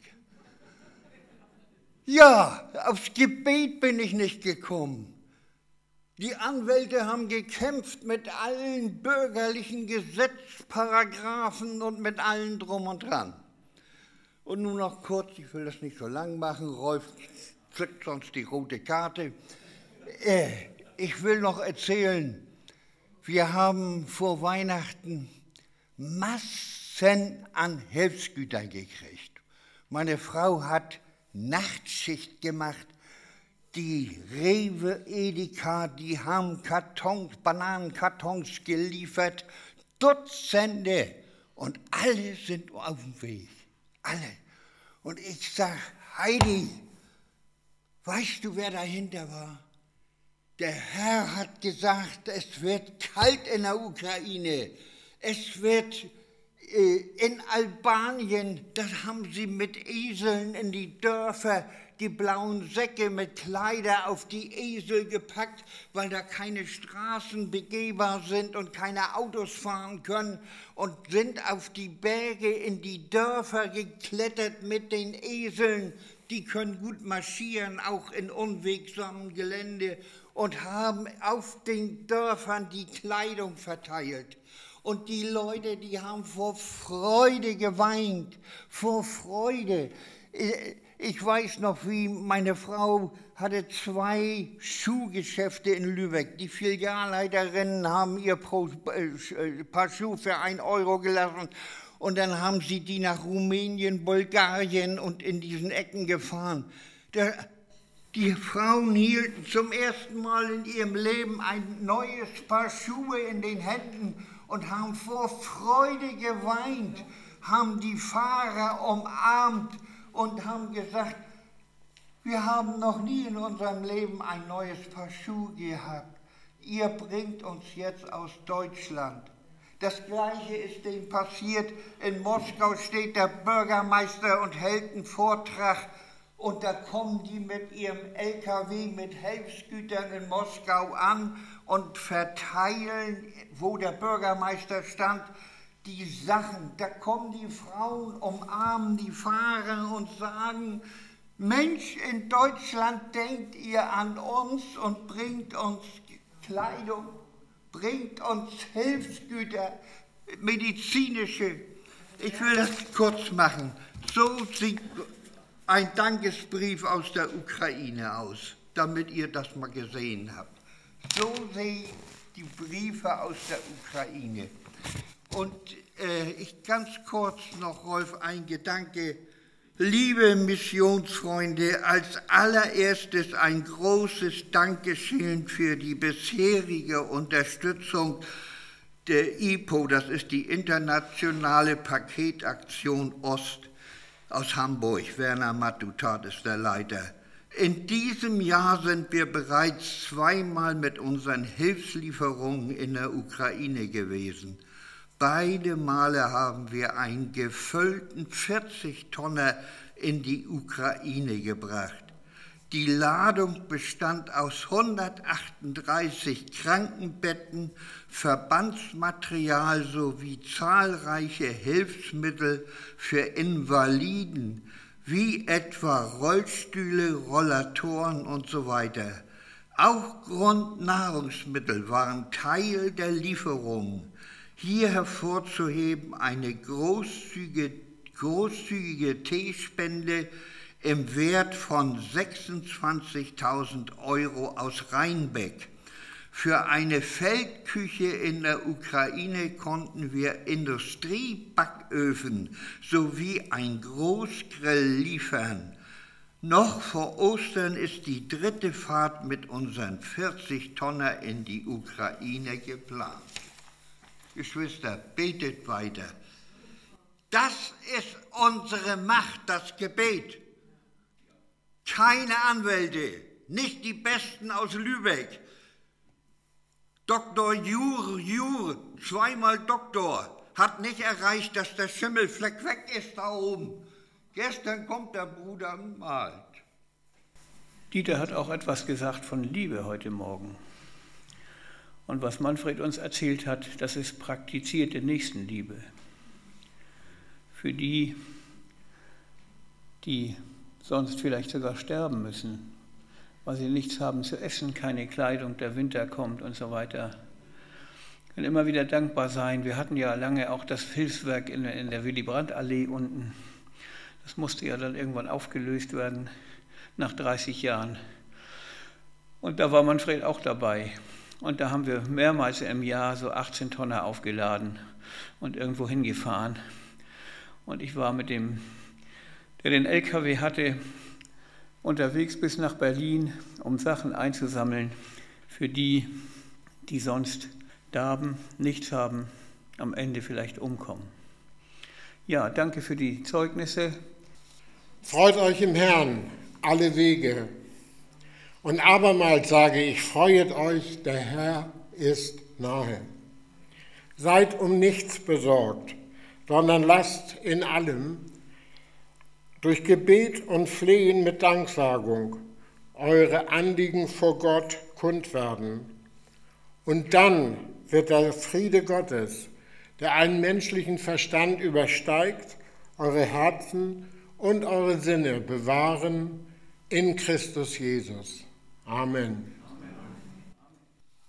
Ja, aufs Gebet bin ich nicht gekommen. Die Anwälte haben gekämpft mit allen bürgerlichen Gesetzparagraphen und mit allen drum und dran. Und nun noch kurz, ich will das nicht so lang machen, Rolf zückt sonst die rote Karte. Ich will noch erzählen, wir haben vor Weihnachten Massen an Hilfsgütern gekriegt. Meine Frau hat Nachtschicht gemacht. Die Rewe, Edeka, die haben Bananenkartons geliefert, Dutzende. Und alle sind auf dem Weg. Alle. Und ich sag, Heidi, weißt du, wer dahinter war? Der Herr hat gesagt, es wird kalt in der Ukraine. Es wird in Albanien, das haben sie mit Eseln in die Dörfer, die blauen Säcke mit Kleider auf die Esel gepackt, weil da keine Straßen begehbar sind und keine Autos fahren können, und sind auf die Berge in die Dörfer geklettert mit den Eseln. Die können gut marschieren, auch in unwegsamem Gelände, und haben auf den Dörfern die Kleidung verteilt. Und die Leute, die haben vor Freude geweint, vor Freude. Ich weiß noch, wie meine Frau hatte 2 Schuhgeschäfte in Lübeck. Die Filialleiterinnen haben ihr Paar Schuhe für 1 Euro gelassen. Und dann haben sie die nach Rumänien, Bulgarien und in diesen Ecken gefahren. Die Frauen hielten zum ersten Mal in ihrem Leben ein neues Paar Schuhe in den Händen und haben vor Freude geweint, haben die Fahrer umarmt und haben gesagt, wir haben noch nie in unserem Leben ein neues Paar Schuhe gehabt. Ihr bringt uns jetzt aus Deutschland. Das Gleiche ist denen passiert. In Moskau steht der Bürgermeister und hält einen Vortrag. Und da kommen die mit ihrem LKW mit Hilfsgütern in Moskau an und verteilen, wo der Bürgermeister stand, die Sachen. Da kommen die Frauen, umarmen die Fahrer und sagen, Mensch, in Deutschland denkt ihr an uns und bringt uns Kleidung, bringt uns Hilfsgüter, medizinische. Ich will das kurz machen. So sieht ein Dankesbrief aus der Ukraine aus, damit ihr das mal gesehen habt. So sehen die Briefe aus der Ukraine. Und ich ganz kurz noch, Rolf, ein Gedanke. Liebe Missionsfreunde, als allererstes ein großes Dankeschön für die bisherige Unterstützung der IPO, das ist die Internationale Paketaktion Ost aus Hamburg. Werner Matutat ist der Leiter. In diesem Jahr sind wir bereits zweimal mit unseren Hilfslieferungen in der Ukraine gewesen. Beide Male haben wir einen gefüllten 40-Tonner in die Ukraine gebracht. Die Ladung bestand aus 138 Krankenbetten, Verbandsmaterial sowie zahlreiche Hilfsmittel für Invaliden, wie etwa Rollstühle, Rollatoren und so weiter. Auch Grundnahrungsmittel waren Teil der Lieferungen. Hier hervorzuheben eine großzügige Teespende im Wert von 26.000 Euro aus Rheinbeck. Für eine Feldküche in der Ukraine konnten wir Industriebacköfen sowie ein Großgrill liefern. Noch vor Ostern ist die 3. Fahrt mit unseren 40-Tonner in die Ukraine geplant. Geschwister, betet weiter. Das ist unsere Macht, das Gebet. Keine Anwälte, nicht die Besten aus Lübeck. Dr. Jur, zweimal Doktor, hat nicht erreicht, dass der Schimmelfleck weg ist da oben. Gestern kommt der Bruder und malt. Dieter hat auch etwas gesagt von Liebe heute Morgen. Und was Manfred uns erzählt hat, das ist praktizierte Nächstenliebe. Für die, die sonst vielleicht sogar sterben müssen, weil sie nichts haben zu essen, keine Kleidung, der Winter kommt und so weiter. Wir können immer wieder dankbar sein. Wir hatten ja lange auch das Hilfswerk in der Willy-Brandt-Allee unten. Das musste ja dann irgendwann aufgelöst werden, nach 30 Jahren. Und da war Manfred auch dabei. Und da haben wir mehrmals im Jahr so 18 Tonner aufgeladen und irgendwo hingefahren. Und ich war mit dem, der den LKW hatte, unterwegs bis nach Berlin, um Sachen einzusammeln für die, die sonst darben, nichts haben, am Ende vielleicht umkommen. Ja, danke für die Zeugnisse. Freut euch im Herrn alle Wege. Und abermals sage ich, freuet euch, der Herr ist nahe. Seid um nichts besorgt, sondern lasst in allem durch Gebet und Flehen mit Danksagung eure Anliegen vor Gott kund werden. Und dann wird der Friede Gottes, der einen menschlichen Verstand übersteigt, eure Herzen und eure Sinne bewahren in Christus Jesus. Amen.